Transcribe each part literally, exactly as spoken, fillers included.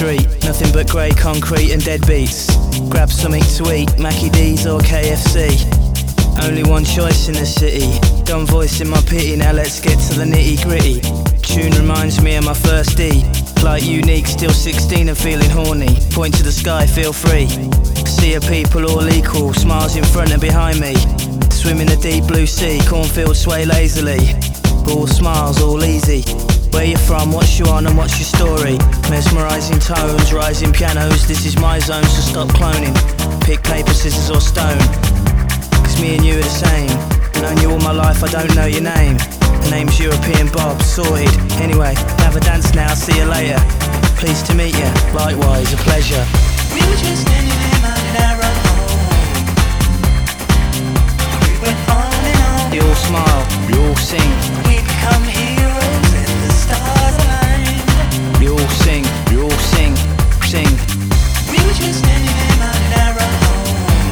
street, nothing but grey concrete and deadbeats. Grab something to eat, Mackie D's or K F C. Only one choice in the city, dumb voice in my pity, now let's get to the nitty gritty. Tune reminds me of my first D, like unique, still sixteen and feeling horny. Point to the sky, feel free. See a people all equal, smiles in front and behind me. Swim in the deep blue sea, cornfields sway lazily. All smiles, all easy. Where you from, what's you on and what's your story? Mesmerising tones, rising pianos, this is my zone, so stop cloning. Pick paper, scissors or stone, cause me and you are the same. Known you all my life, I don't know your name. The name's European Bob, sorted. Anyway, have a dance now, see you later. Pleased to meet you, likewise, a pleasure. We were just standing in my narrow home. We went on and on. They all smile, we all sing. We become heroes and the stars aligned. We all sing, we all sing, sing. We were just standing in my narrow home.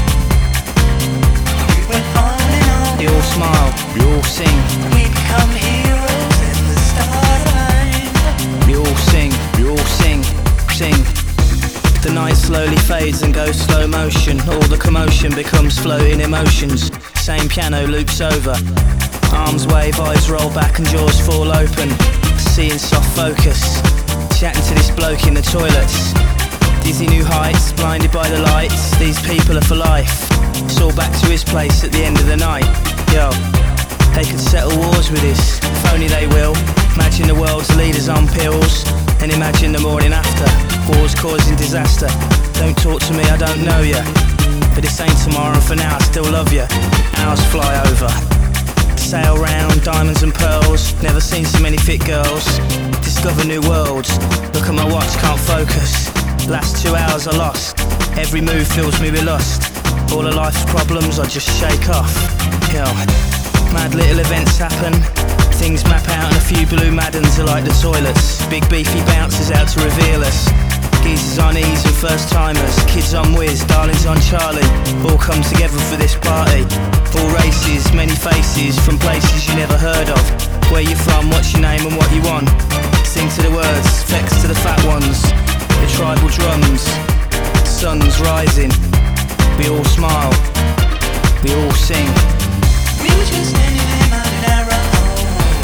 We went on and on. They all smile, we all sing. We become heroes and the stars aligned. We all sing, we all sing, sing. The night slowly fades and goes slow motion. All the commotion becomes floating emotions. Same piano loops over. Arms wave, eyes roll back and jaws fall open. Seeing soft focus. Chatting to this bloke in the toilets. Dizzy new heights, blinded by the lights. These people are for life. It's all back to his place at the end of the night. Yo, they could settle wars with this. If only they will. Imagine the world's leaders on pills. And imagine the morning after. Wars causing disaster. Don't talk to me, I don't know ya. But this ain't tomorrow and for now I still love ya. Hours fly over. Sail round, diamonds and pearls. Never seen so many fit girls. Discover new worlds. Look at my watch, can't focus. Last two hours are lost. Every move fills me with lust. All of life's problems I just shake off. Yo, mad little events happen. Things map out and a few blue Maddens are like the toilets. Big beefy bouncers out to reveal us. Geezers on ease and first timers. Kids on whiz, darlings on Charlie. All come together for this party. All races, many faces, from places you never heard of. Where you from, what's your name and what you want. Sing to the words, flex to the fat ones. The tribal drums, sun's rising. We all smile, we all sing. We were just standing in my narrow home.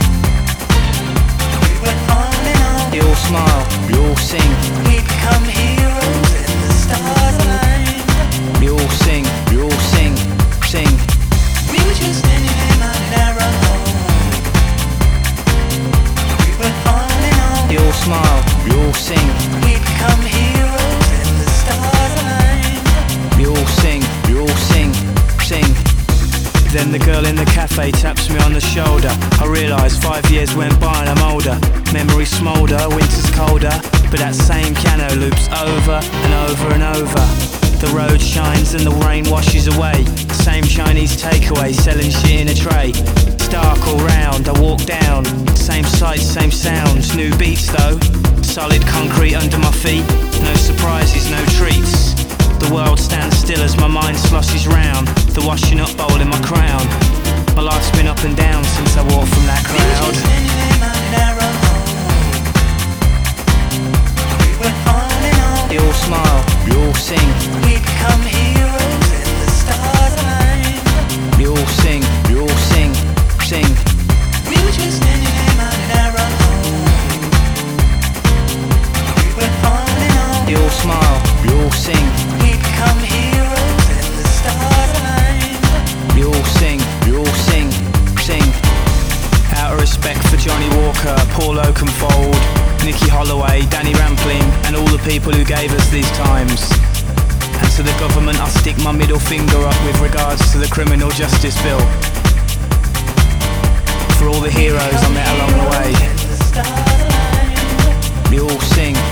We went on and on. They all smile, we all sing. We become heroes and the stars aligned. We all sing, we all sing, sing. We were just standing in my narrow home. We went on and on. They all smile, we all sing. We become heroes and the stars aligned. We all sing, we all sing, sing. Then the girl in the cafe taps me on the shoulder. I realise five years went by and I'm older. Memories smoulder, winter's colder. But that same piano loops over and over and over. The road shines and the rain washes away. Same Chinese takeaway selling shit in a tray. It's dark all round, I walk down. Same sights, same sounds, new beats though. Solid concrete under my feet. No surprises, no treats. The world stands still as my mind sloshes round. The washing up bowl in my crown. My life's been up and down since I walked from that crowd. We were just standing in my narrow home. We went on and on. They all smile, we all sing. We become heroes and the stars aligned. We all sing, we all sing, sing. We were just standing in my narrow home. We went on and on. They all smile, we all sing. We become heroes and the stars aligned. We all sing, we all sing, sing. Out of respect for Johnny Walker, Paul Oakenfold, Nicky Holloway, Danny Rampling, and all the people who gave us these times. And to the government I stick my middle finger up with regards to the criminal justice bill. For all the heroes I met along the way. We all sing,